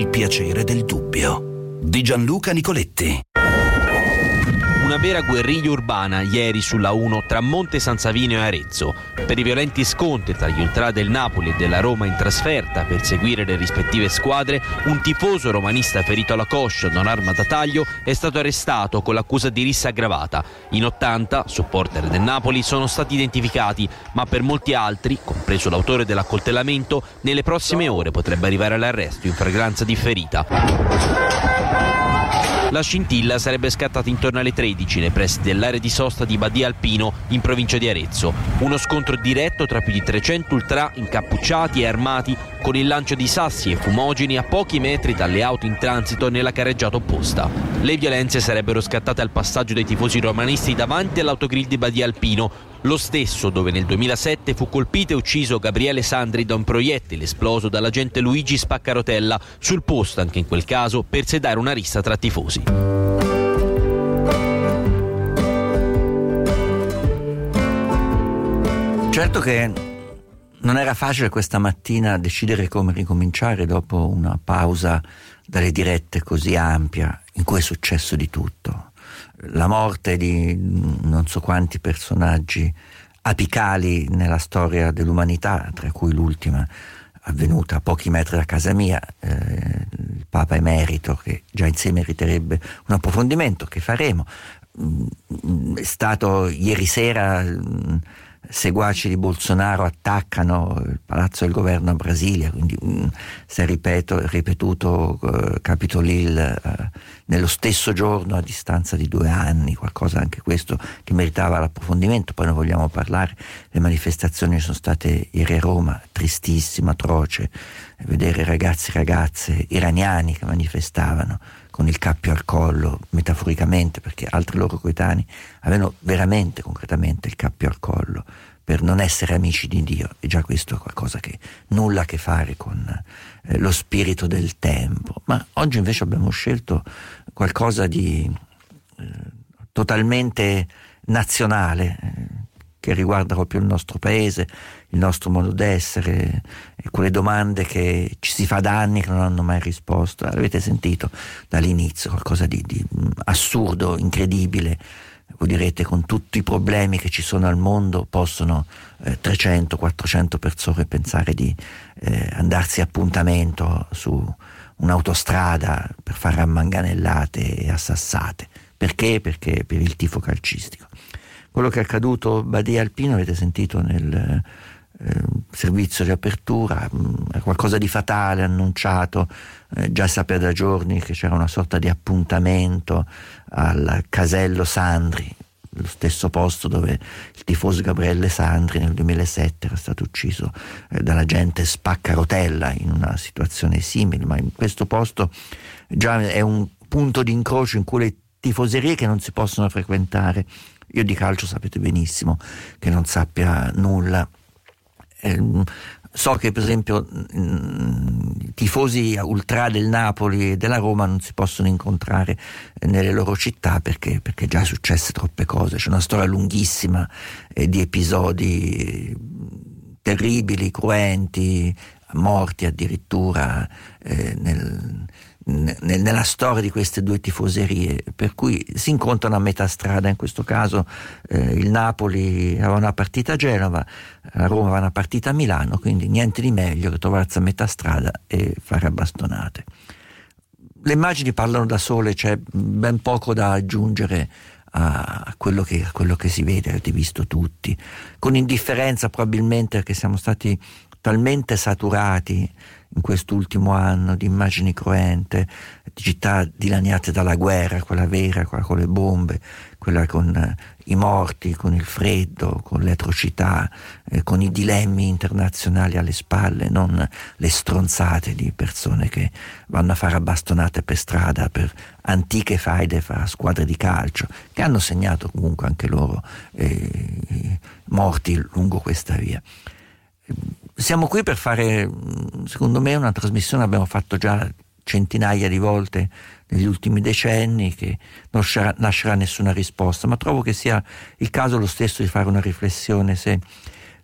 piacere del dubbio. Di Gianluca Nicoletti. Una vera guerriglia urbana ieri sulla 1 tra Monte San Savino e Arezzo. Per i violenti scontri tra gli ultra del Napoli e della Roma in trasferta per seguire le rispettive squadre, un tifoso romanista ferito alla coscia da un'arma da taglio è stato arrestato con l'accusa di rissa aggravata. In 80 supporter del Napoli sono stati identificati, ma per molti altri, compreso l'autore dell'accoltellamento, nelle prossime ore potrebbe arrivare all'arresto in flagranza differita. La scintilla sarebbe scattata intorno alle 13 nei pressi dell'area di sosta di Badia Alpino in provincia di Arezzo. Uno scontro diretto tra più di 300 ultrà incappucciati e armati con il lancio di sassi e fumogeni a pochi metri dalle auto in transito nella carreggiata opposta. Le violenze sarebbero scattate al passaggio dei tifosi romanisti davanti all'autogrill di Badia Alpino, lo stesso dove nel 2007 fu colpito e ucciso Gabriele Sandri da un proiettile esploso dall'agente Luigi Spaccarotella, sul posto anche in quel caso per sedare una rissa tra tifosi. Certo che non era facile questa mattina decidere come ricominciare dopo una pausa dalle dirette così ampia in cui è successo di tutto. La morte di non so quanti personaggi apicali nella storia dell'umanità, tra cui l'ultima avvenuta a pochi metri da casa mia, il Papa Emerito, che già in sé meriterebbe un approfondimento che faremo. È stato ieri sera, seguaci di Bolsonaro attaccano il palazzo del governo a Brasilia, quindi si è ripetuto Capitol Hill nello stesso giorno a distanza di 2 anni, qualcosa anche questo che meritava l'approfondimento. Poi ne vogliamo parlare. Le manifestazioni sono state ieri a Roma, tristissimo, atroce, vedere ragazzi e ragazze iraniani che manifestavano con il cappio al collo, metaforicamente, perché altri loro coetanei avevano veramente, concretamente il cappio al collo per non essere amici di Dio, e già questo è qualcosa che nulla a che fare con lo spirito del tempo. Ma oggi invece abbiamo scelto qualcosa di totalmente nazionale, che riguarda proprio il nostro paese, il nostro modo d'essere, e quelle domande che ci si fa da anni che non hanno mai risposto. L'avete sentito dall'inizio, qualcosa di assurdo, incredibile. Voi direte, con tutti i problemi che ci sono al mondo possono 300-400 persone pensare di andarsi a appuntamento su un'autostrada per fare rammanganellate e assassate. Perché? Perché per il tifo calcistico. Quello che è accaduto a Badia Alpino, avete sentito nel servizio di apertura, è qualcosa di fatale, annunciato, già sapeva da giorni che c'era una sorta di appuntamento al casello Sandri, lo stesso posto dove il tifoso Gabriele Sandri nel 2007 era stato ucciso dall'agente Spaccarotella in una situazione simile. Ma in questo posto già è un punto di incrocio in cui le tifoserie che non si possono frequentare. Io di calcio sapete benissimo che non sappia nulla. So che per esempio i tifosi ultra del Napoli e della Roma non si possono incontrare nelle loro città perché già è successe troppe cose. C'è una storia lunghissima di episodi terribili, cruenti, morti addirittura nella storia di queste due tifoserie, per cui si incontrano a metà strada. In questo caso il Napoli aveva una partita a Genova, la Roma aveva una partita a Milano, quindi niente di meglio che trovarsi a metà strada e fare a bastonate. Le immagini parlano da sole, c'è ben poco da aggiungere a quello che si vede, avete visto tutti, con indifferenza probabilmente, perché siamo stati talmente saturati in quest'ultimo anno di immagini cruente, di città dilaniate dalla guerra, quella vera, quella con le bombe, quella con i morti, con il freddo, con le atrocità, con i dilemmi internazionali alle spalle, non le stronzate di persone che vanno a fare a bastonate per strada per antiche faide fra squadre di calcio, che hanno segnato comunque anche loro morti lungo questa via. Siamo qui per fare, secondo me, una trasmissione, abbiamo fatto già centinaia di volte negli ultimi decenni, che non lascerà nessuna risposta, ma trovo che sia il caso lo stesso di fare una riflessione se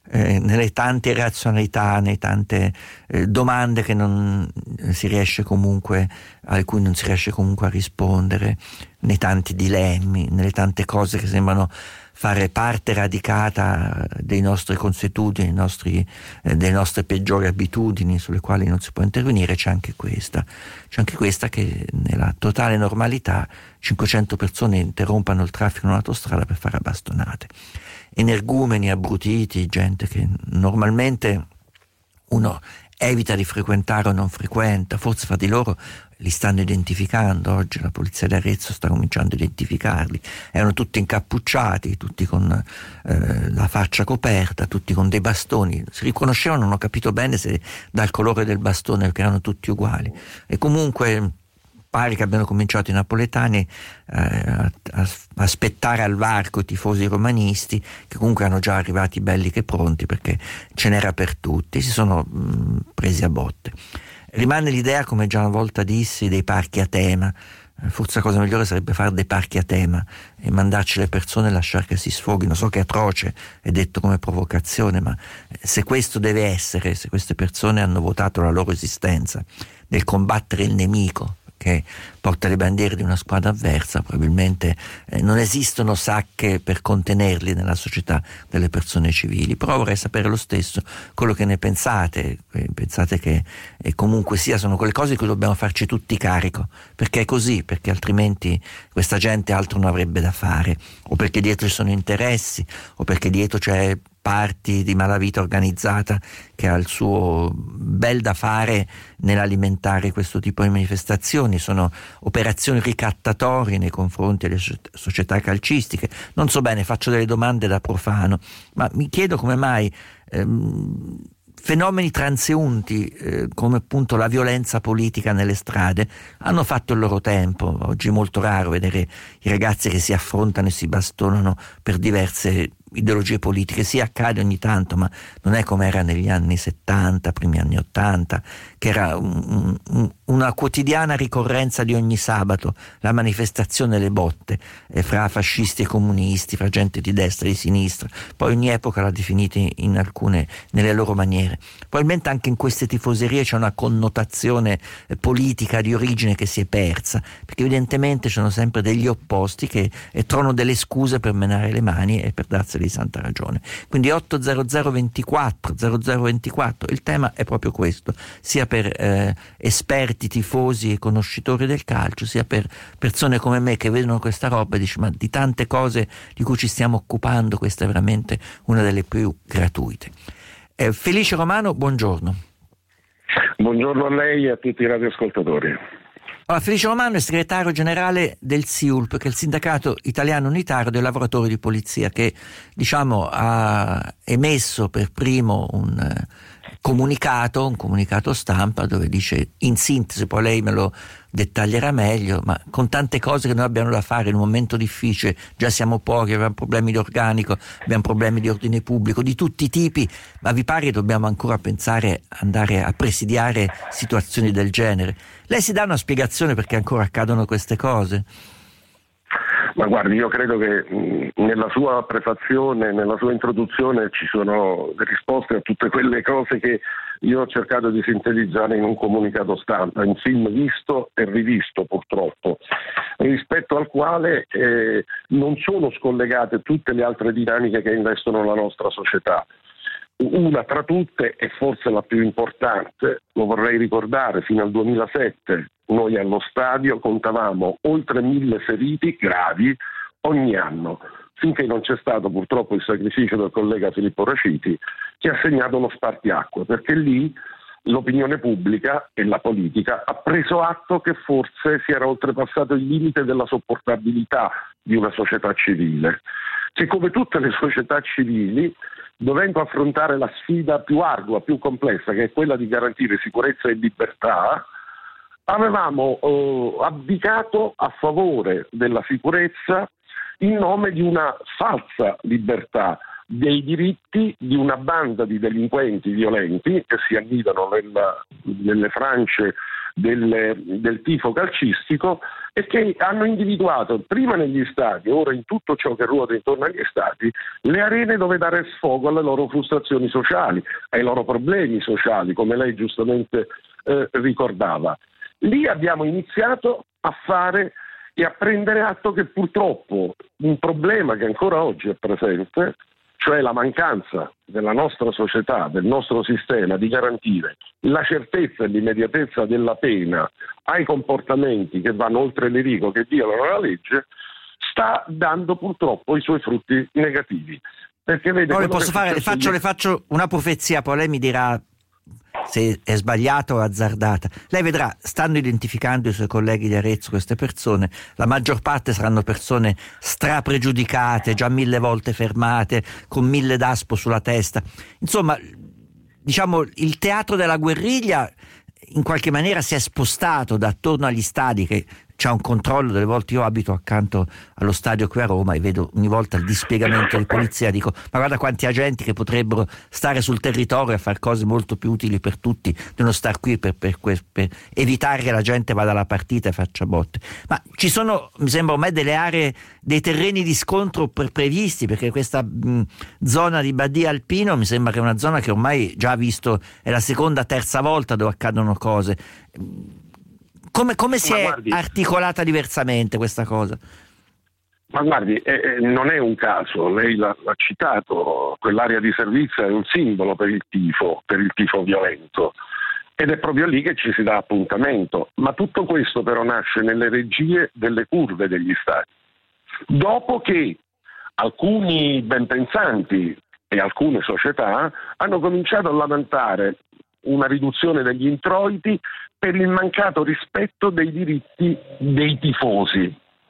nelle tante irrazionalità, nelle tante domande che non si riesce comunque, a cui non si riesce comunque a rispondere, nei tanti dilemmi, nelle tante cose che sembrano fare parte radicata dei nostri consuetudini, delle nostre peggiori abitudini sulle quali non si può intervenire. C'è anche questa che nella totale normalità 500 persone interrompano il traffico in un'autostrada per fare bastonate, energumeni abbrutiti, gente che normalmente uno evita di frequentare o non frequenta, forse fra di loro li stanno identificando. Oggi la polizia di Arezzo sta cominciando a identificarli, erano tutti incappucciati, tutti con la faccia coperta, tutti con dei bastoni, si riconoscevano, non ho capito bene se dal colore del bastone, perché erano tutti uguali. E comunque pare che abbiano cominciato i napoletani a aspettare al varco i tifosi romanisti, che comunque erano già arrivati belli che pronti, perché ce n'era per tutti, si sono presi a botte. Rimane l'idea, come già una volta dissi, dei parchi a tema. Forse la cosa migliore sarebbe fare dei parchi a tema e mandarci le persone e lasciare che si sfoghino. So che è atroce, è detto come provocazione, ma se questo deve essere, se queste persone hanno votato la loro esistenza nel combattere il nemico che porta le bandiere di una squadra avversa, probabilmente non esistono sacche per contenerli nella società delle persone civili. Però vorrei sapere lo stesso quello che ne pensate. Pensate che comunque sia, sono quelle cose di cui dobbiamo farci tutti carico, perché è così, perché altrimenti questa gente altro non avrebbe da fare, o perché dietro ci sono interessi, o perché dietro c'è parti di malavita organizzata che ha il suo bel da fare nell'alimentare questo tipo di manifestazioni. Sono operazioni ricattatorie nei confronti delle società calcistiche. Non so bene, faccio delle domande da profano, ma mi chiedo come mai fenomeni transeunti come appunto la violenza politica nelle strade hanno fatto il loro tempo. Oggi è molto raro vedere i ragazzi che si affrontano e si bastonano per diverse ideologie politiche. Sì, accade ogni tanto, ma non è come era negli anni 70, primi anni 80, che era una quotidiana ricorrenza di ogni sabato, la manifestazione, le botte fra fascisti e comunisti, fra gente di destra e di sinistra. Poi ogni epoca l'ha definita in alcune, nelle loro maniere. Probabilmente anche in queste tifoserie c'è una connotazione politica di origine che si è persa, perché evidentemente ci sono sempre degli opposti che trovano delle scuse per menare le mani e per darseli di santa ragione. Quindi 800 24 0024, il tema è proprio questo, sia per esperti, tifosi e conoscitori del calcio, sia per persone come me che vedono questa roba e dicono: ma di tante cose di cui ci stiamo occupando, questa è veramente una delle più gratuite. Felice Romano, buongiorno. Buongiorno a lei e a tutti i radioascoltatori. Allora, Felice Romano è segretario generale del SIULP, che è il Sindacato Italiano Unitario dei Lavoratori di Polizia, che ha emesso per primo un comunicato stampa dove dice, in sintesi, poi lei me lo dettaglierà meglio, ma con tante cose che noi abbiamo da fare in un momento difficile, già siamo pochi, abbiamo problemi di organico, abbiamo problemi di ordine pubblico di tutti i tipi, ma vi pare che dobbiamo ancora pensare andare a presidiare situazioni del genere? Lei si dà una spiegazione perché ancora accadono queste cose? Ma guardi, io credo che nella sua prefazione, nella sua introduzione ci sono risposte a tutte quelle cose che io ho cercato di sintetizzare in un comunicato stampa, in film visto e rivisto purtroppo, rispetto al quale non sono scollegate tutte le altre dinamiche che investono la nostra società. Una tra tutte, e forse la più importante, lo vorrei ricordare, fino al 2007 noi allo stadio contavamo oltre 1000 feriti gravi ogni anno, finché non c'è stato purtroppo il sacrificio del collega Filippo Raciti, che ha segnato lo spartiacque, perché lì l'opinione pubblica e la politica ha preso atto che forse si era oltrepassato il limite della sopportabilità di una società civile, che come tutte le società civili, dovendo affrontare la sfida più ardua, più complessa, che è quella di garantire sicurezza e libertà, avevamo abdicato a favore della sicurezza in nome di una falsa libertà, dei diritti di una banda di delinquenti violenti che si annidano nelle francie del tifo calcistico, e che hanno individuato prima negli stadi, ora in tutto ciò che ruota intorno agli stadi, le arene dove dare sfogo alle loro frustrazioni sociali, ai loro problemi sociali, come lei giustamente ricordava. Lì abbiamo iniziato a fare e a prendere atto che purtroppo un problema che ancora oggi è presente, cioè la mancanza della nostra società, del nostro sistema di garantire la certezza e l'immediatezza della pena ai comportamenti che vanno oltre le righe, che violano la legge, sta dando purtroppo i suoi frutti negativi. Perché vede, poi le faccio una profezia, poi lei mi dirà se è sbagliata o azzardata. Lei vedrà, stanno identificando i suoi colleghi di Arezzo queste persone, la maggior parte saranno persone strapregiudicate, già 1000 volte fermate, con 1000 daspo sulla testa. Insomma, diciamo, il teatro della guerriglia in qualche maniera si è spostato da attorno agli stadi, che c'è un controllo. Delle volte io abito accanto allo stadio qui a Roma e vedo ogni volta il dispiegamento di polizia, dico ma guarda quanti agenti che potrebbero stare sul territorio a fare cose molto più utili per tutti, di non star qui per evitare che la gente vada alla partita e faccia botte. Ma ci sono, mi sembra ormai, delle aree, dei terreni di scontro previsti, perché questa zona di Badia Alpino mi sembra che è una zona che ormai già ha visto, è la seconda, terza volta dove accadono cose. Come si è articolata diversamente questa cosa? Ma guardi, non è un caso, lei l'ha citato, quell'area di servizio è un simbolo per il tifo violento, ed è proprio lì che ci si dà appuntamento. Ma tutto questo però nasce nelle regie delle curve degli stati. Dopo che alcuni ben pensanti e alcune società hanno cominciato a lamentare una riduzione degli introiti per il mancato rispetto dei diritti dei tifosi.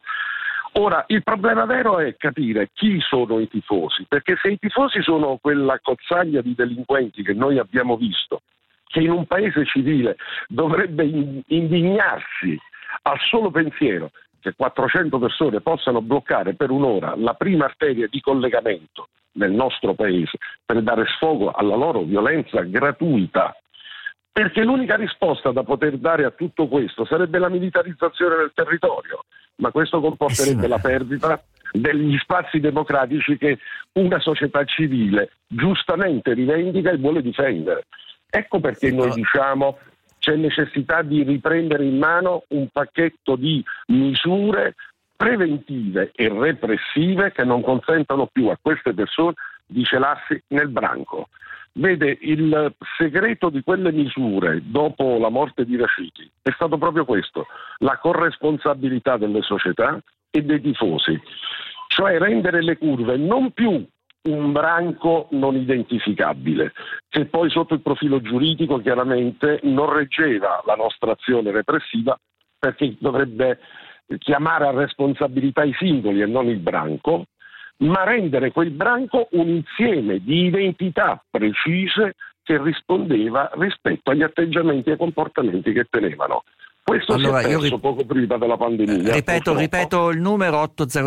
Ora, il problema vero è capire chi sono i tifosi, perché se i tifosi sono quella cozzaglia di delinquenti che noi abbiamo visto, che in un paese civile dovrebbe indignarsi al solo pensiero che 400 persone possano bloccare per un'ora la prima arteria di collegamento nel nostro paese per dare sfogo alla loro violenza gratuita, perché l'unica risposta da poter dare a tutto questo sarebbe la militarizzazione del territorio, ma questo comporterebbe la perdita degli spazi democratici che una società civile giustamente rivendica e vuole difendere. Ecco perché noi diciamo c'è necessità di riprendere in mano un pacchetto di misure preventive e repressive che non consentano più a queste persone di celarsi nel branco. Vede, il segreto di quelle misure dopo la morte di Raciti è stato proprio questo, la corresponsabilità delle società e dei tifosi, cioè rendere le curve non più un branco non identificabile, che poi sotto il profilo giuridico chiaramente non reggeva la nostra azione repressiva, perché dovrebbe chiamare a responsabilità i singoli e non il branco, ma rendere quel branco un insieme di identità precise che rispondeva rispetto agli atteggiamenti e comportamenti che tenevano. Questo si è perso poco prima della pandemia. Ripeto il numero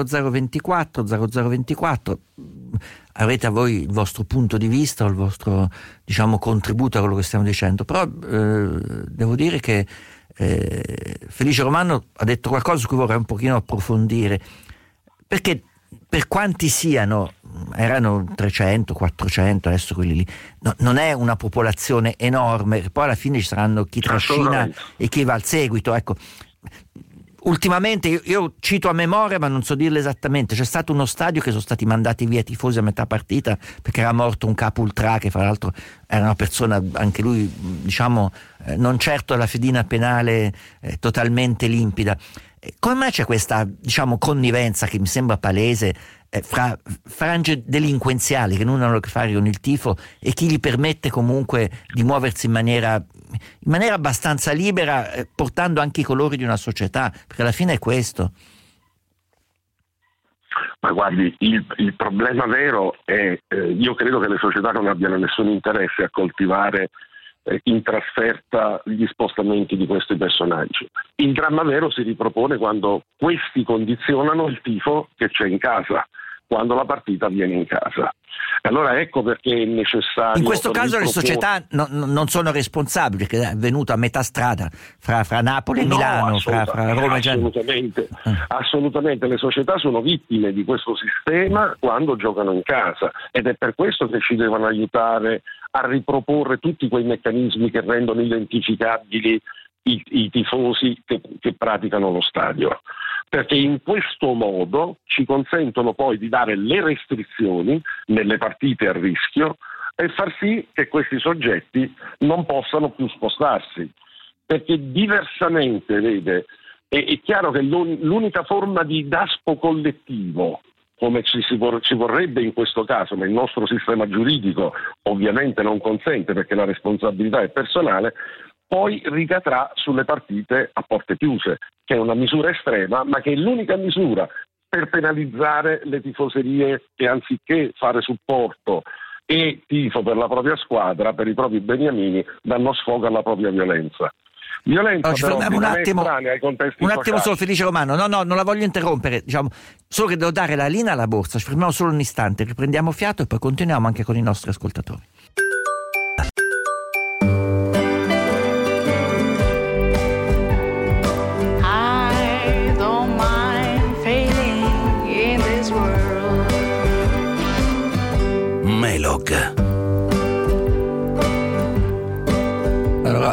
80024 0024. Avrete a voi il vostro punto di vista o il vostro, diciamo, contributo a quello che stiamo dicendo, però devo dire che Felice Romano ha detto qualcosa su cui vorrei un pochino approfondire, perché per quanti siano, erano 300, 400, adesso quelli lì, non è una popolazione enorme, poi alla fine ci saranno chi trascina e chi va al seguito. Ecco, ultimamente io cito a memoria, ma non so dirle esattamente, c'è stato uno stadio che sono stati mandati via tifosi a metà partita perché era morto un capo ultra, che fra l'altro era una persona, anche lui, diciamo, non certo la fedina penale totalmente limpida. Come mai c'è questa, diciamo, connivenza che mi sembra palese fra frange delinquenziali che non hanno a che fare con il tifo e chi gli permette comunque di muoversi in maniera abbastanza libera, portando anche i colori di una società, perché alla fine è questo. Ma guardi, il problema vero è, io credo che le società non abbiano nessun interesse a coltivare in trasferta gli spostamenti di questi personaggi. Il dramma vero si ripropone quando questi condizionano il tifo che c'è in casa, quando la partita avviene in casa. E allora ecco perché è necessario. In questo caso le società non sono responsabili, perché è avvenuto a metà strada fra Napoli e Milano, fra Roma e Genova. Assolutamente, le società sono vittime di questo sistema quando giocano in casa, ed è per questo che ci devono aiutare a riproporre tutti quei meccanismi che rendono identificabili i tifosi che praticano lo stadio, perché in questo modo ci consentono poi di dare le restrizioni nelle partite a rischio e far sì che questi soggetti non possano più spostarsi, perché diversamente, vede, è chiaro che l'unica forma di daspo collettivo, come ci vorrebbe in questo caso, ma il nostro sistema giuridico ovviamente non consente perché la responsabilità è personale, poi ricadrà sulle partite a porte chiuse, che è una misura estrema, ma che è l'unica misura per penalizzare le tifoserie che, anziché fare supporto e tifo per la propria squadra, per i propri beniamini, danno sfogo alla propria violenza. Violenza ci fermiamo un attimo sociali. Solo, Felice Romano, no, non la voglio interrompere, solo che devo dare la linea alla borsa. Ci fermiamo solo un istante, riprendiamo fiato e poi continuiamo anche con i nostri ascoltatori. Melog. Allora,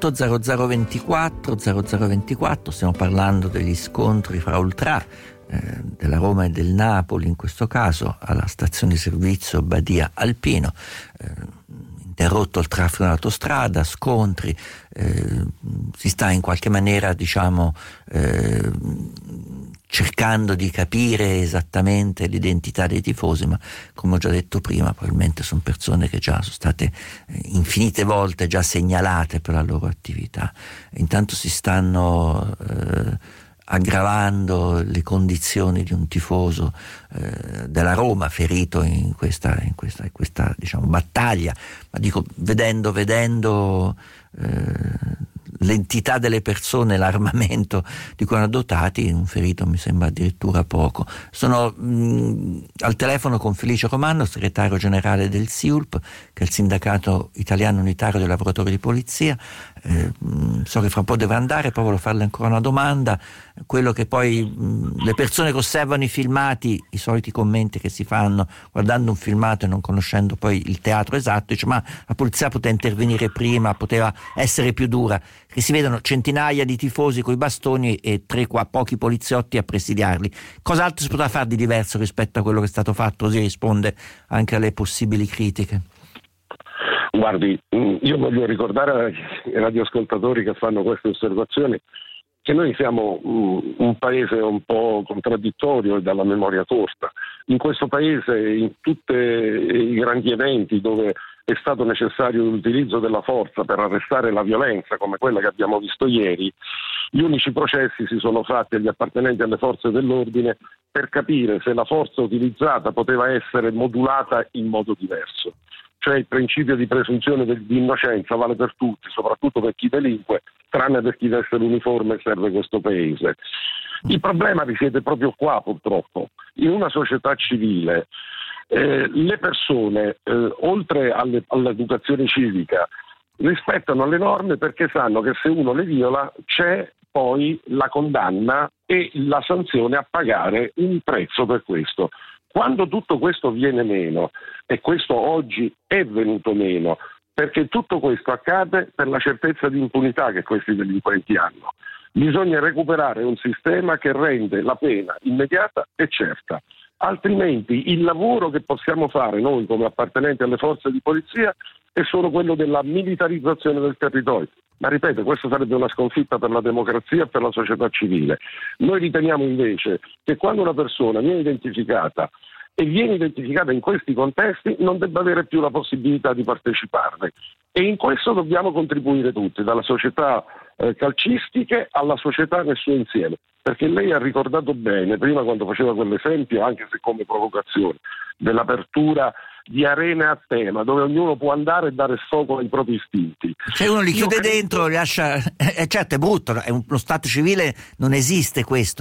80024, stiamo parlando degli scontri fra ultra della Roma e del Napoli, in questo caso alla stazione di servizio Badia Alpino, interrotto il traffico dell'autostrada, scontri, si sta in qualche maniera cercando di capire esattamente l'identità dei tifosi, ma come ho già detto prima, probabilmente sono persone che già sono state infinite volte già segnalate per la loro attività. Intanto si stanno aggravando le condizioni di un tifoso della Roma ferito in questa battaglia, ma dico vedendo l'entità delle persone, l'armamento di cui erano dotati, un ferito mi sembra addirittura poco. Sono al telefono con Felice Romano, segretario generale del SIULP, che è il Sindacato Italiano Unitario dei Lavoratori di Polizia. So che fra un po' deve andare, poi volevo farle ancora una domanda. Quello che poi le persone che osservano i filmati, i soliti commenti che si fanno guardando un filmato e non conoscendo poi il teatro esatto, dice ma la polizia poteva intervenire prima, poteva essere più dura, che si vedono centinaia di tifosi coi bastoni e pochi poliziotti a presidiarli. Cos'altro si poteva fare di diverso rispetto a quello che è stato fatto? Così risponde anche alle possibili critiche. Guardi, io voglio ricordare ai radioascoltatori che fanno queste osservazioni che noi siamo un paese un po' contraddittorio e dalla memoria corta. In questo paese, in tutti i grandi eventi dove è stato necessario l'utilizzo della forza per arrestare la violenza, come quella che abbiamo visto ieri, gli unici processi si sono fatti agli appartenenti alle forze dell'ordine per capire se la forza utilizzata poteva essere modulata in modo diverso. Cioè il principio di presunzione di innocenza vale per tutti, soprattutto per chi delinque, tranne per chi veste l'uniforme e serve questo paese. Il problema risiede proprio qua, purtroppo. In una società civile le persone, oltre all'educazione civica, rispettano le norme perché sanno che se uno le viola c'è poi la condanna e la sanzione a pagare un prezzo per questo. Quando tutto questo viene meno, e questo oggi è venuto meno, perché tutto questo accade per la certezza di impunità che questi delinquenti hanno, bisogna recuperare un sistema che rende la pena immediata e certa. Altrimenti il lavoro che possiamo fare noi come appartenenti alle forze di polizia è solo quello della militarizzazione del territorio. Ma ripeto, questa sarebbe una sconfitta per la democrazia e per la società civile. Noi riteniamo invece che quando una persona viene identificata e viene identificata in questi contesti non debba avere più la possibilità di parteciparne. E in questo dobbiamo contribuire tutti, dalla società calcistiche alla società nel suo insieme. Perché lei ha ricordato bene, prima quando faceva quell'esempio, anche se come provocazione, dell'apertura di arene a tema, dove ognuno può andare e dare sfogo ai propri istinti. Se uno li chiude dentro, li lascia... certo, è brutto, lo Stato civile non esiste questo,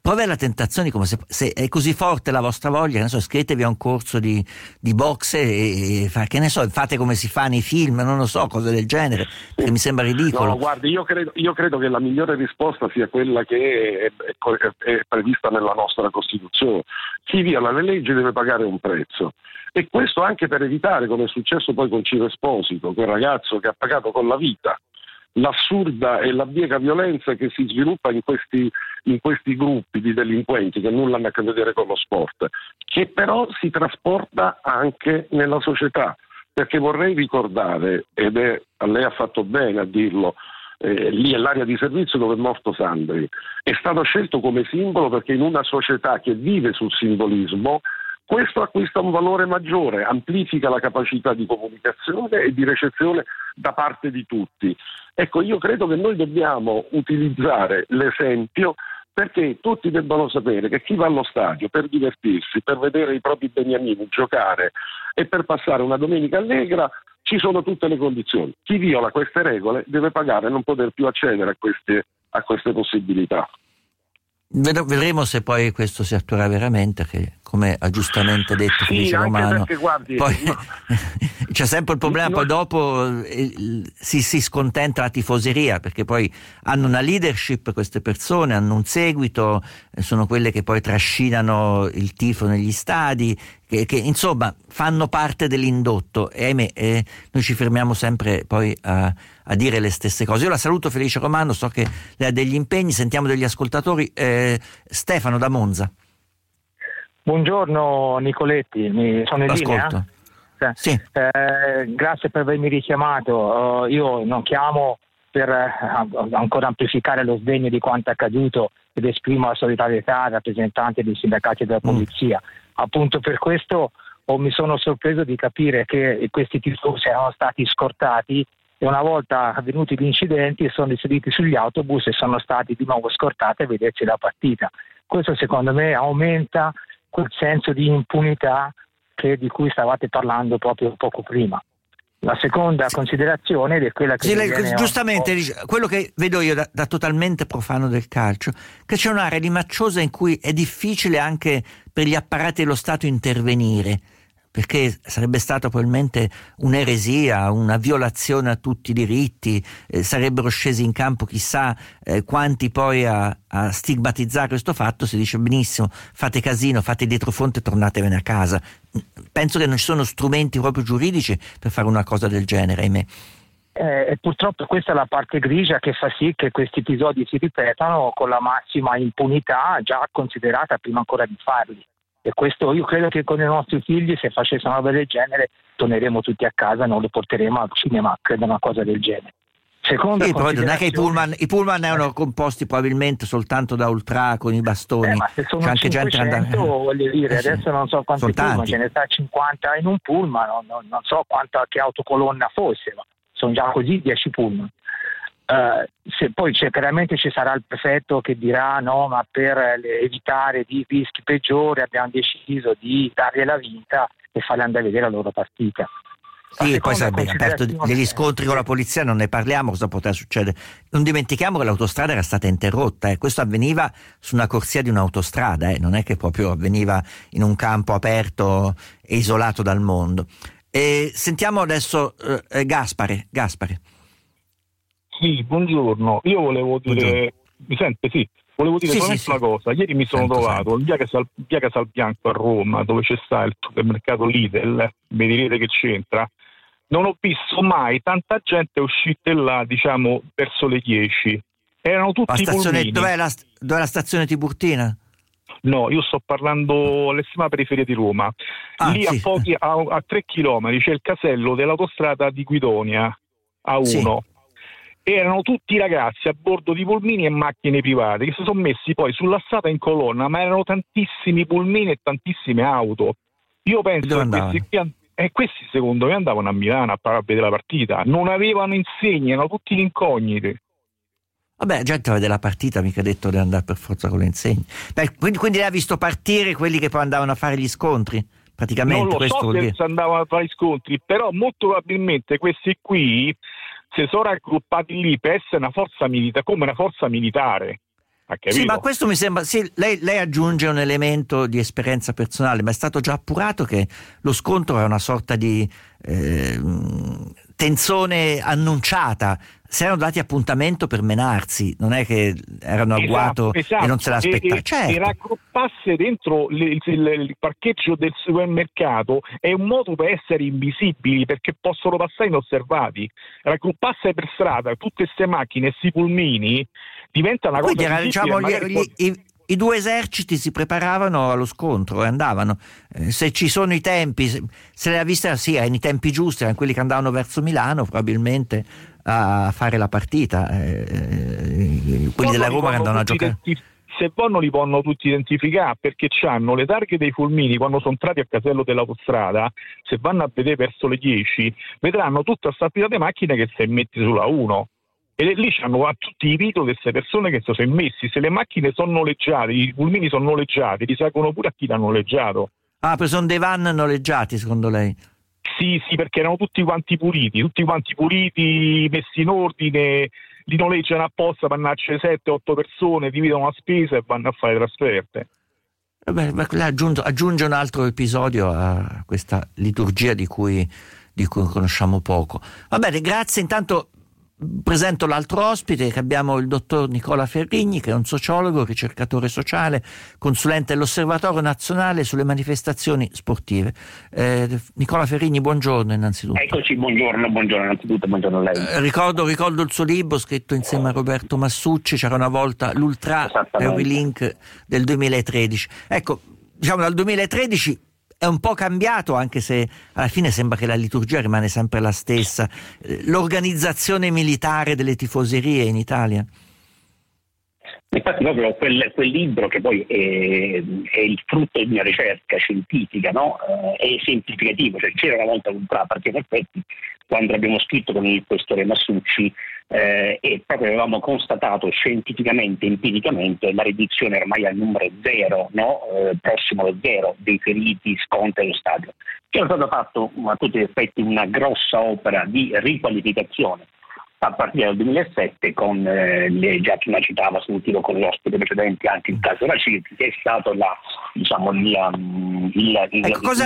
prova la tentazione, come se è così forte la vostra voglia, che ne so, iscrivetevi a un corso di boxe e che ne so, fate come si fa nei film, non lo so, cose del genere, perché mi sembra ridicolo. No, guardi, io credo che la migliore risposta sia quella che è prevista nella nostra Costituzione. Chi viola le leggi deve pagare un prezzo. E questo anche per evitare, come è successo poi con Ciro Esposito, quel ragazzo che ha pagato con la vita l'assurda e la bieca violenza che si sviluppa in questi gruppi di delinquenti che nulla hanno a che vedere con lo sport, che però si trasporta anche nella società, perché vorrei ricordare, lei ha fatto bene a dirlo, lì è l'area di servizio dove è morto Sandri, è stato scelto come simbolo perché in una società che vive sul simbolismo questo acquista un valore maggiore, amplifica la capacità di comunicazione e di recezione da parte di tutti. Ecco, io credo che noi dobbiamo utilizzare l'esempio, perché tutti debbano sapere che chi va allo stadio per divertirsi, per vedere i propri beniamini giocare e per passare una domenica allegra, ci sono tutte le condizioni. Chi viola queste regole deve pagare e non poter più accedere a queste possibilità. Vedremo se poi questo si attuerà veramente, che come ha giustamente detto Felice Romano, perché, guardi, poi c'è sempre il problema, poi dopo si scontenta la tifoseria, perché poi hanno una leadership queste persone, hanno un seguito, sono quelle che poi trascinano il tifo negli stadi, che insomma fanno parte dell'indotto, e ahimè noi ci fermiamo sempre poi a dire le stesse cose. Io la saluto, Felice Romano, so che lei ha degli impegni, sentiamo degli ascoltatori. Stefano da Monza. Buongiorno Nicoletti, sono in linea? Sì. Grazie per avermi richiamato. Io non chiamo per ancora amplificare lo sdegno di quanto accaduto ed esprimo la solidarietà al rappresentante dei sindacati della polizia. Appunto per questo mi sono sorpreso di capire che questi tifosi erano stati scortati e una volta avvenuti gli incidenti sono saliti sugli autobus e sono stati di nuovo scortati a vedersi la partita. Questo secondo me aumenta quel senso di impunità di cui stavate parlando proprio poco prima. La seconda considerazione è quella che giustamente quello che vedo io da totalmente profano del calcio, che c'è un'area limacciosa in cui è difficile anche per gli apparati dello Stato intervenire, perché sarebbe stata probabilmente un'eresia, una violazione a tutti i diritti, sarebbero scesi in campo chissà quanti poi a stigmatizzare questo fatto. Si dice benissimo, fate casino, fate dietrofront e tornatevene a casa. Penso che non ci sono strumenti proprio giuridici per fare una cosa del genere, ahimè. E purtroppo questa è la parte grigia che fa sì che questi episodi si ripetano con la massima impunità già considerata prima ancora di farli. E questo io credo che con i nostri figli, se facessero una roba del genere, torneremo tutti a casa, non li porteremo al cinema, credo una cosa del genere. Seconda non è che i pullman erano composti probabilmente soltanto da ultra con i bastoni. Ma se sono anche 500, voglio dire, adesso non so quanti pullman, ce ne sta 50 in un pullman, non so che autocolonna fosse, ma sono già così 10 pullman. Se poi chiaramente ci sarà il prefetto che dirà no, ma per evitare di rischi peggiori abbiamo deciso di dargli la vinta e farli andare a vedere la loro partita. Sì, poi sarebbe aperto degli scontri con la polizia, non ne parliamo, cosa poteva succedere. Non dimentichiamo che l'autostrada era stata interrotta, questo avveniva su una corsia di un'autostrada, non è che proprio avveniva in un campo aperto e isolato dal mondo. Sentiamo adesso Gaspare. Sì, buongiorno. Io volevo dire, mi sente? Sì. Volevo dire solamente una cosa. Ieri mi sono trovato in via Casalbianco a Roma, dove c'è sta il supermercato Lidl, mi direte che c'entra. Non ho visto mai tanta gente uscita là, diciamo, verso le 10. Erano tutti pulmini. Dov'è la stazione Tiburtina? No, io sto parlando all'estrema periferia di Roma. Lì a 3 chilometri c'è il casello dell'autostrada di Guidonia, A1. Sì. Erano tutti ragazzi a bordo di pulmini e macchine private che si sono messi poi sulla strada in colonna, ma erano tantissimi pulmini e tantissime auto. Io penso che questi secondo me andavano a Milano a vedere la partita, non avevano insegne, erano tutti incogniti. Vabbè, la gente vede la partita, mica ha detto di andare per forza con le insegne. Quindi lei ha visto partire quelli che poi andavano a fare gli scontri? Praticamente non lo so se andavano a fare gli scontri, però molto probabilmente questi qui si sono raggruppati lì per essere una forza militare, come una forza militare. Sì, ma questo mi sembra, sì, lei aggiunge un elemento di esperienza personale, ma è stato già appurato che lo scontro è una sorta di tensione annunciata. Si erano dati appuntamento per menarsi, non è che erano agguato e non se l'aspettavano. E raggruppasse dentro il parcheggio del supermercato è un modo per essere invisibili, perché possono passare inosservati. Raggruppasse per strada tutte queste macchine, questi pulmini, diventa una cosa invisibile. Diciamo, i due eserciti si preparavano allo scontro e andavano. Se ci sono i tempi, se l'ha vista, sì, in i tempi giusti, erano quelli che andavano verso Milano probabilmente a fare la partita, quelli della Roma che andavano a giocare. Se poi non li possono tutti identificare, perché hanno le targhe dei fulmini quando sono entrati al casello dell'autostrada. Se vanno a vedere verso le 10 vedranno tutta questa fila di macchine che si è messi sulla 1. E lì hanno tutti i titoli di queste persone che si sono immessi. Se le macchine sono noleggiate, i pulmini sono noleggiati, risalgono pure a chi l'ha noleggiato. Perché sono dei van noleggiati, secondo lei? Sì, perché erano tutti quanti puliti, messi in ordine, li noleggiano apposta per andarci 7-8 persone, dividono la spesa e vanno a fare trasferte. Aggiunge un altro episodio a questa liturgia di cui conosciamo poco. Va bene, grazie. Intanto presento l'altro ospite, che abbiamo il dottor Nicola Ferrigni, che è un sociologo, ricercatore sociale, consulente dell'Osservatorio Nazionale sulle Manifestazioni Sportive. Nicola Ferrigni, buongiorno innanzitutto. Eccoci, buongiorno innanzitutto, buongiorno a lei. Ricordo il suo libro scritto insieme a Roberto Massucci, C'era una volta, l'Ultra Eurolink del 2013. Ecco, diciamo dal 2013 è un po' cambiato, anche se alla fine sembra che la liturgia rimane sempre la stessa. L'organizzazione militare delle tifoserie in Italia. Infatti proprio quel libro, che poi è il frutto di una ricerca scientifica, no? È semplificativo, cioè c'era una volta l'Ultra, perché in effetti quando abbiamo scritto con il questore Massucci e proprio avevamo constatato scientificamente, empiricamente, la riduzione ormai al numero 0, no? Prossimo allo 0 dei feriti, scontri allo stadio. C'era stato fatto a tutti gli effetti una grossa opera di riqualificazione a partire dal 2007 con già prima citava, sentito con gli ospiti precedenti anche il caso Raciti, che è stato cosa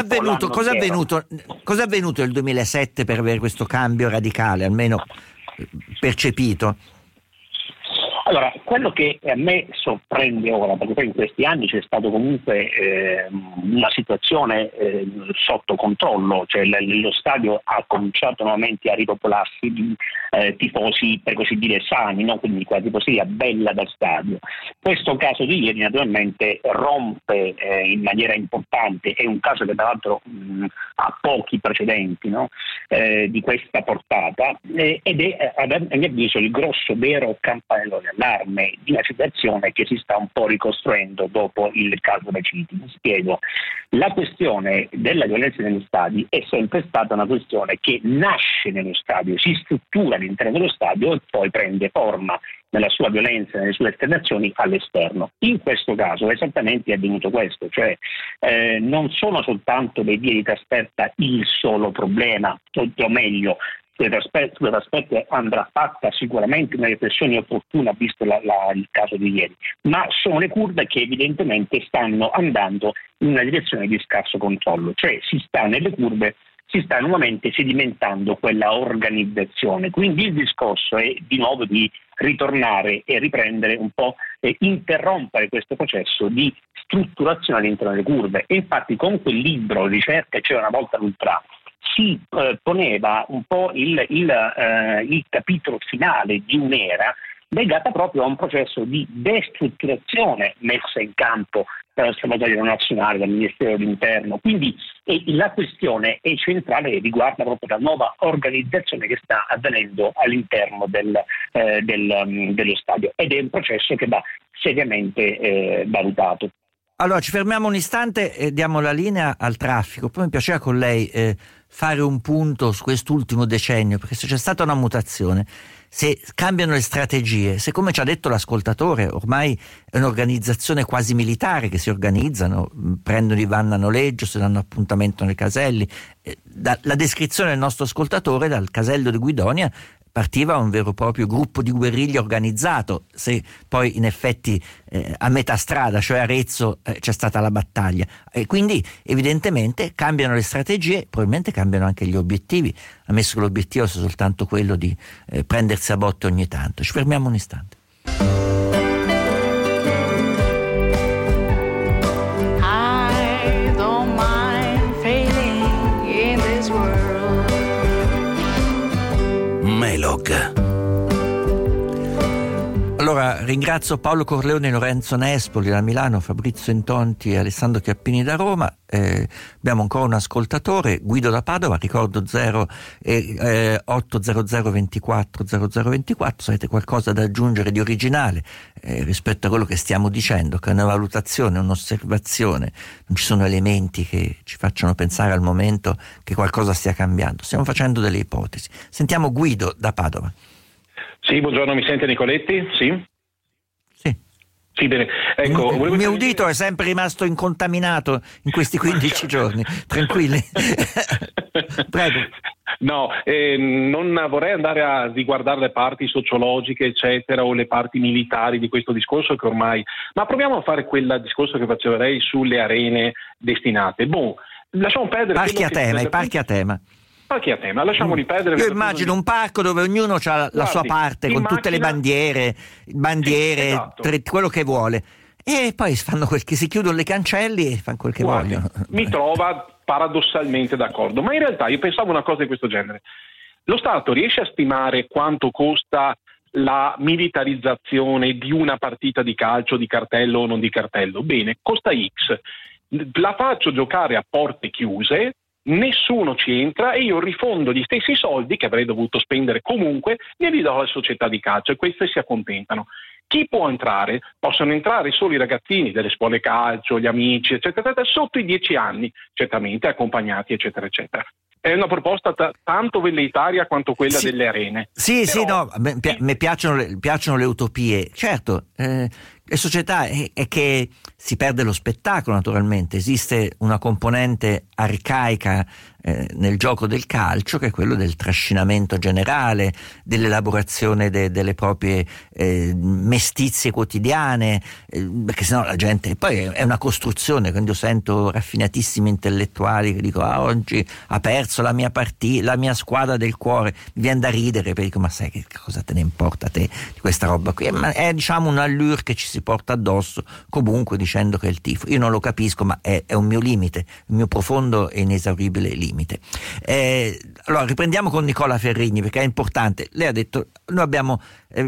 è avvenuto nel 2007 per avere questo cambio radicale, almeno percepito? Allora, quello che a me sorprende ora, perché poi in questi anni c'è stato comunque una situazione sotto controllo, cioè lo stadio ha cominciato nuovamente a ripopolarsi di tifosi, per così dire, sani, no? Quindi quella tifoseria bella da stadio. Questo caso di ieri naturalmente rompe in maniera importante, è un caso che tra l'altro ha pochi precedenti, no? Di questa portata, ed è a mio avviso il grosso vero campanello d'allarme di una situazione che si sta un po' ricostruendo dopo il caso Raciti. Mi spiego. La questione della violenza negli stadi è sempre stata una questione che nasce nello stadio, si struttura all'interno dello stadio e poi prende forma nella sua violenza, nelle sue esternazioni all'esterno. In questo caso esattamente è avvenuto questo, cioè non sono soltanto le vie di trasferta il solo problema, o meglio, sulle trasferte andrà fatta sicuramente una riflessione opportuna visto il caso di ieri, ma sono le curve che evidentemente stanno andando in una direzione di scarso controllo, cioè nelle curve si sta nuovamente sedimentando quella organizzazione. Quindi il discorso è di nuovo di ritornare e riprendere un po' e interrompere questo processo di strutturazione all'interno delle curve. E infatti con quel libro Ricerca C'era una volta l'Ultra si poneva un po' il capitolo finale di un'era legata proprio a un processo di destrutturazione messa in campo dall'Osservatorio Nazionale, dal Ministero dell'Interno. Quindi la questione è centrale e riguarda proprio la nuova organizzazione che sta avvenendo all'interno dello stadio, ed è un processo che va seriamente valutato. Allora ci fermiamo un istante e diamo la linea al traffico. Poi mi piaceva con lei fare un punto su quest'ultimo decennio, perché se c'è stata una mutazione, se cambiano le strategie, se, come ci ha detto l'ascoltatore, ormai è un'organizzazione quasi militare, che si organizzano, prendono i van a noleggio, se danno appuntamento nei caselli. La descrizione del nostro ascoltatore dal casello di Guidonia partiva un vero e proprio gruppo di guerriglia organizzato. Se poi in effetti a metà strada, cioè Arezzo, c'è stata la battaglia, e quindi evidentemente cambiano le strategie, probabilmente cambiano anche gli obiettivi, ammesso che l'obiettivo sia soltanto quello di prendersi a botte ogni tanto. Ci fermiamo un istante. Melog. Allora ringrazio Paolo Corleone, Lorenzo Nespoli da Milano, Fabrizio Intonti e Alessandro Chiappini da Roma. Abbiamo ancora un ascoltatore, Guido da Padova, ricordo 800 24 0024. Se avete qualcosa da aggiungere di originale rispetto a quello che stiamo dicendo, che è una valutazione, un'osservazione, non ci sono elementi che ci facciano pensare al momento che qualcosa stia cambiando, stiamo facendo delle ipotesi. Sentiamo Guido da Padova. Sì, buongiorno, mi sente Nicoletti? Sì? Sì, bene. Ecco, il mio udito è sempre rimasto incontaminato in questi 15 giorni, tranquilli. Prego. No, non vorrei andare a riguardare le parti sociologiche, eccetera, o le parti militari di questo discorso che ormai... Ma proviamo a fare quel discorso che faceva lei sulle arene destinate. Lasciamo perdere... Parchi a tema. Parchi a tema, lasciamoli perdere. Io immagino un parco dove ognuno ha la sua parte, con tutte le bandiere, esatto, quello che vuole, e poi fanno quel che si chiudono le cancelli e fanno quel che vogliono. Mi trova paradossalmente d'accordo, ma in realtà io pensavo una cosa di questo genere. Lo Stato riesce a stimare quanto costa la militarizzazione di una partita di calcio, di cartello o non di cartello? Bene, costa X. La faccio giocare a porte chiuse, nessuno ci entra e io rifondo gli stessi soldi che avrei dovuto spendere comunque, glieli do alle società di calcio e queste si accontentano. Chi può entrare? Possono entrare solo i ragazzini delle scuole calcio, gli amici, eccetera, sotto i 10 anni, certamente accompagnati, eccetera, eccetera. È una proposta tanto velleitaria quanto quella delle arene. Mi piacciono le utopie. Certo, le società è che si perde lo spettacolo, naturalmente. Esiste una componente arcaica nel gioco del calcio, che è quello del trascinamento generale, dell'elaborazione delle proprie mestizie quotidiane, perché sennò la gente... Poi è una costruzione, quando io sento raffinatissimi intellettuali che dicono oggi ha perso la mia squadra del cuore, mi viene da ridere, perché dico, ma sai che cosa te ne importa a te di questa roba qui? È diciamo un allure che ci si porta addosso, comunque dicendo che è il tifo. Io non lo capisco, ma è un mio limite, il mio profondo e inesauribile limite. Allora riprendiamo con Nicola Ferrigni, perché è importante. Lei ha detto, noi abbiamo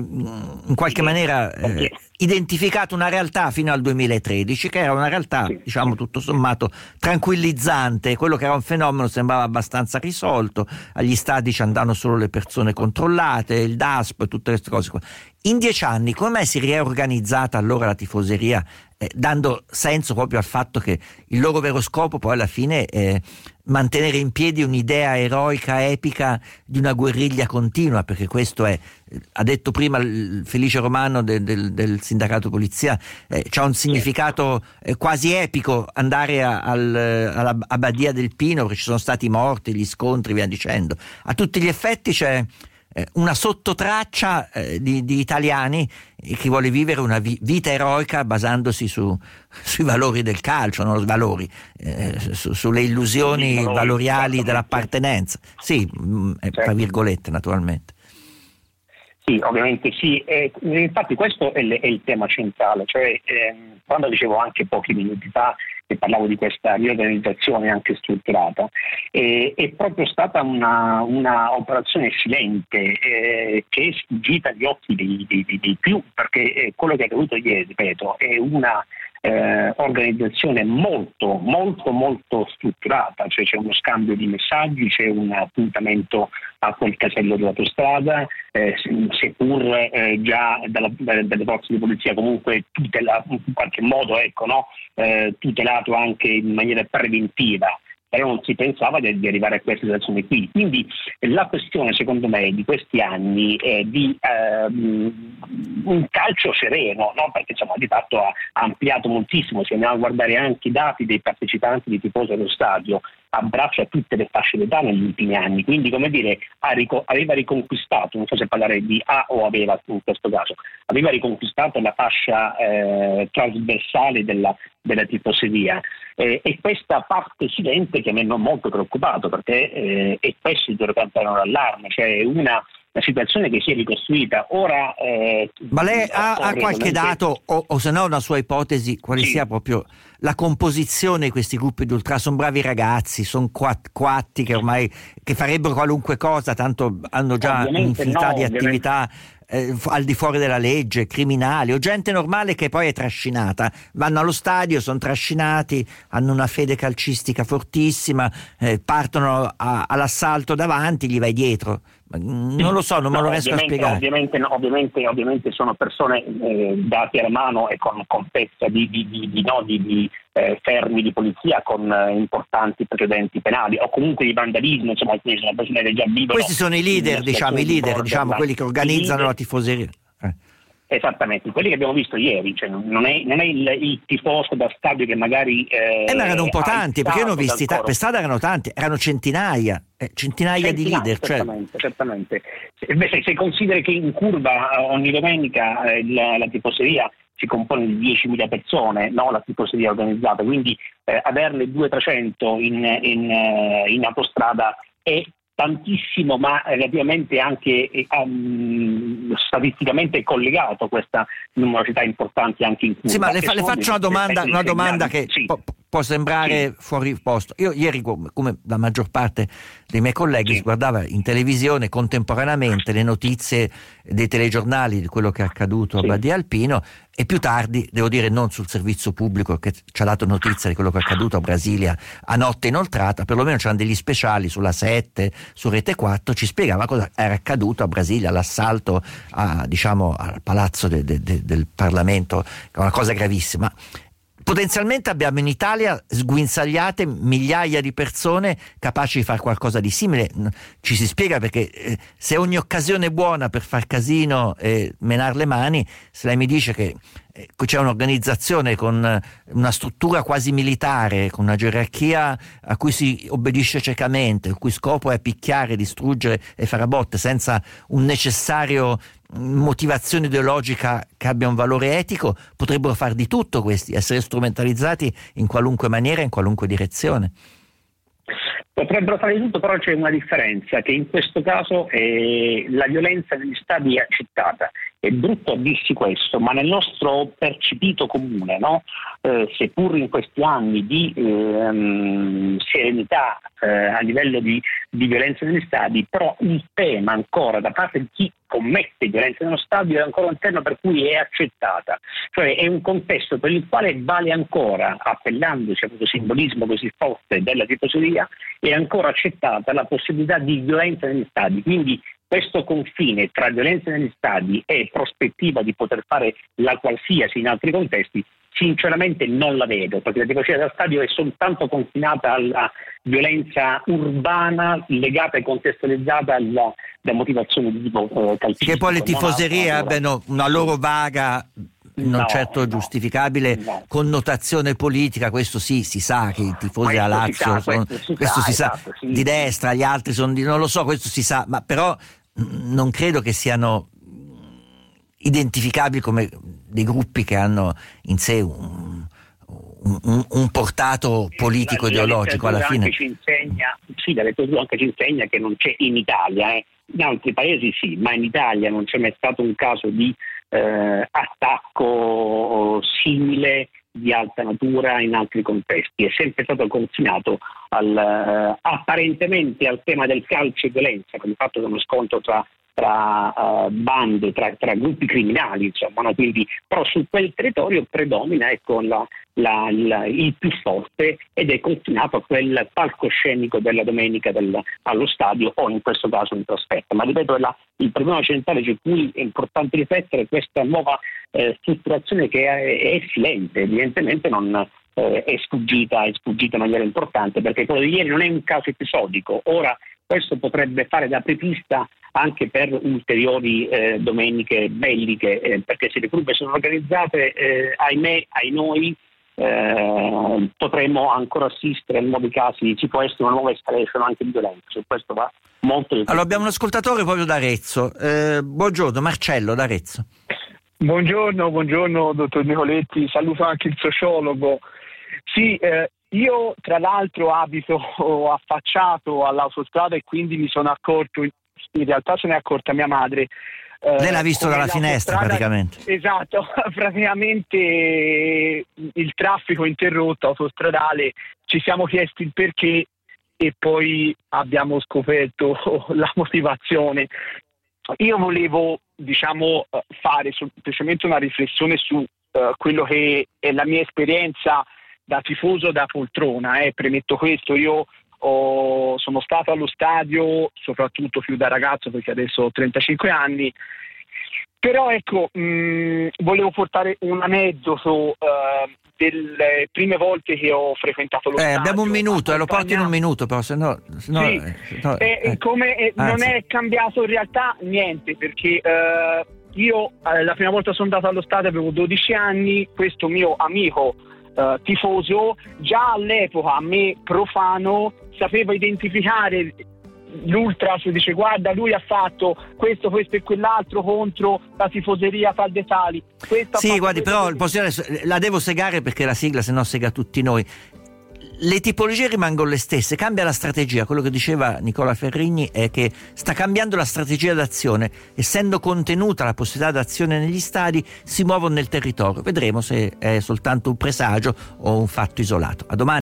in qualche maniera identificato una realtà fino al 2013 che era una realtà, diciamo, tutto sommato tranquillizzante. Quello che era un fenomeno sembrava abbastanza risolto, agli stadi ci andavano solo le persone controllate, il DASP e tutte queste cose qua. In 10 anni come mai si è riorganizzata allora la tifoseria, dando senso proprio al fatto che il loro vero scopo poi alla fine è mantenere in piedi un'idea eroica, epica di una guerriglia continua, perché questo è, ha detto prima il Felice Romano del sindacato polizia, c'ha un significato quasi epico andare alla Badia del Pino, perché ci sono stati morti, gli scontri, via dicendo. A tutti gli effetti c'è una sottotraccia di italiani che vuole vivere una vita eroica basandosi sui valori del calcio, non valori, sulle illusioni valoriali dell'appartenenza. Sì, tra virgolette, naturalmente. Sì, ovviamente sì. Infatti questo è il tema centrale, cioè quando dicevo anche pochi minuti fa che parlavo di questa riorganizzazione anche strutturata, è proprio stata una operazione silente che è sfuggita agli occhi dei più, perché quello che è accaduto ieri, ripeto, è una organizzazione molto molto molto strutturata, cioè c'è uno scambio di messaggi, c'è un appuntamento a quel casello dell'autostrada, seppur già dalle forze di polizia comunque tutelato in qualche modo, tutelato anche in maniera preventiva, però non si pensava di arrivare a questa situazione qui. Quindi la questione, secondo me, di questi anni è di un calcio sereno, no? Perché insomma di fatto ha ampliato moltissimo. Se andiamo a guardare anche i dati dei partecipanti, di tifosi allo stadio, abbraccia tutte le fasce d'età negli ultimi anni, quindi come dire aveva riconquistato, non so se parlare di o aveva in questo caso, aveva riconquistato la fascia trasversale della tifoseria, e questa parte incidente che mi ha molto preoccupato, perché è questo il vero campanello d'allarme, cioè una situazione che si è ricostruita ora. Ma lei ha qualche dato o se no una sua ipotesi quale sia proprio la composizione di questi gruppi di ultra? Sono bravi ragazzi, sono quatti che ormai che farebbero qualunque cosa, tanto hanno già un'infinità di attività al di fuori della legge, criminali o gente normale che poi è trascinata, vanno allo stadio, sono trascinati, hanno una fede calcistica fortissima, partono all'assalto davanti, gli vai dietro. Non lo so, non me lo riesco a spiegare. Ovviamente sono persone date a mano e con pezza di fermi di polizia con importanti precedenti penali o comunque di vandalismo, insomma, sono persone che già vivono. Questi sono i leader, diciamo, quelli che organizzano la tifoseria. Esattamente, quelli che abbiamo visto ieri, cioè non è il tifoso da stadio che magari ma erano un po' tanti, perché io ne ho visti per strada, erano tanti, erano centinaia di leader. Certamente. Se consideri che in curva ogni domenica la tifoseria si compone di 10.000 persone, no, la tifoseria organizzata, quindi averle 200-300 in autostrada è tantissimo, ma relativamente anche statisticamente collegato a questa numerosità importante anche in curva. Sì, ma le faccio una domanda che può sembrare fuori posto. Io ieri, come la maggior parte dei miei colleghi, guardava in televisione contemporaneamente le notizie dei telegiornali di quello che è accaduto a Badia Alpino, e più tardi, devo dire, non sul servizio pubblico che ci ha dato notizia di quello che è accaduto a Brasilia a notte inoltrata, perlomeno c'erano degli speciali sulla 7, su Rete 4, ci spiegava cosa era accaduto a Brasilia, l'assalto al palazzo del Parlamento, che è una cosa gravissima. Potenzialmente abbiamo in Italia sguinzagliate migliaia di persone capaci di fare qualcosa di simile. Ci si spiega perché se ogni occasione è buona per far casino e menare le mani, se lei mi dice che c'è un'organizzazione con una struttura quasi militare, con una gerarchia a cui si obbedisce ciecamente, il cui scopo è picchiare, distruggere e fare a botte senza un necessario motivazione ideologica che abbia un valore etico, potrebbero far di tutto questi, essere strumentalizzati in qualunque maniera, in qualunque direzione. Potrebbero fare di tutto, però c'è una differenza, che in questo caso la violenza negli stadi è accettata. È brutto a dirsi questo, ma nel nostro percepito comune, no? Seppur in questi anni di serenità a livello di violenza negli stadi, però il tema ancora da parte di chi commette violenza nello stadio è ancora un tema per cui è accettata, cioè è un contesto per il quale vale ancora, appellandosi a questo simbolismo così forte della tifoseria, è ancora accettata la possibilità di violenza negli stadi, quindi questo confine tra violenza negli stadi e prospettiva di poter fare la qualsiasi in altri contesti sinceramente non la vedo, perché la tifoseria da stadio è soltanto confinata alla violenza urbana legata e contestualizzata da motivazioni di tipo calcistico. Che poi le tifoserie abbiano una loro vaga, non certo giustificabile connotazione politica, questo sì, si sa che i tifosi a Lazio questo si sa, di destra, gli altri sono di, non lo so, questo si sa, ma però non credo che siano identificabili come dei gruppi che hanno in sé un portato politico ideologico alla fine. La letteratura anche ci insegna che non c'è in Italia, in altri paesi sì, ma in Italia non c'è mai stato un caso di attacco simile di alta natura in altri contesti, è sempre stato confinato apparentemente al tema del calcio e violenza, come fatto da uno scontro tra bande, tra gruppi criminali, insomma, no? Quindi, però su quel territorio predomina il più forte ed è confinato a quel palcoscenico della domenica allo stadio o in questo caso in trasferta. Ma ripeto, il problema centrale su cui è importante riflettere questa nuova strutturazione che è silente, evidentemente non è sfuggita in maniera importante, perché quello di ieri non è un caso episodico. Ora questo potrebbe fare da apripista anche per ulteriori domeniche belliche, perché se le curve sono organizzate, ahimè, ai noi, potremmo ancora assistere in nuovi casi, ci può essere una nuova escalation anche di violenza. Su questo va molto. Allora abbiamo un ascoltatore proprio da Arezzo. Buongiorno, Marcello da Arezzo. Buongiorno dottor Nicoletti, saluto anche il sociologo. Sì, io tra l'altro abito affacciato all'autostrada e quindi mi sono accorto, in realtà se ne è accorta mia madre. Lei l'ha visto dalla finestra praticamente. Esatto, praticamente il traffico interrotto autostradale, ci siamo chiesti il perché e poi abbiamo scoperto la motivazione. Io volevo, fare semplicemente una riflessione su quello che è la mia esperienza da tifoso da poltrona. Premetto questo, io sono stato allo stadio soprattutto più da ragazzo perché adesso ho 35 anni, però ecco, volevo portare un aneddoto delle prime volte che ho frequentato lo stadio. Abbiamo un minuto, lo porti in un minuto però non è cambiato in realtà niente, perché io la prima volta sono andato allo stadio avevo 12 anni, questo mio amico tifoso già all'epoca, a me profano, sapeva identificare l'ultra, si dice guarda lui ha fatto questo e quell'altro contro la tifoseria Caldesali. Sì, guardi, però la devo segare perché la sigla sennò sega tutti noi. Le tipologie rimangono le stesse, cambia la strategia. Quello che diceva Nicola Ferrigni è che sta cambiando la strategia d'azione, essendo contenuta la possibilità d'azione negli stadi, si muovono nel territorio. Vedremo se è soltanto un presagio o un fatto isolato. A domani.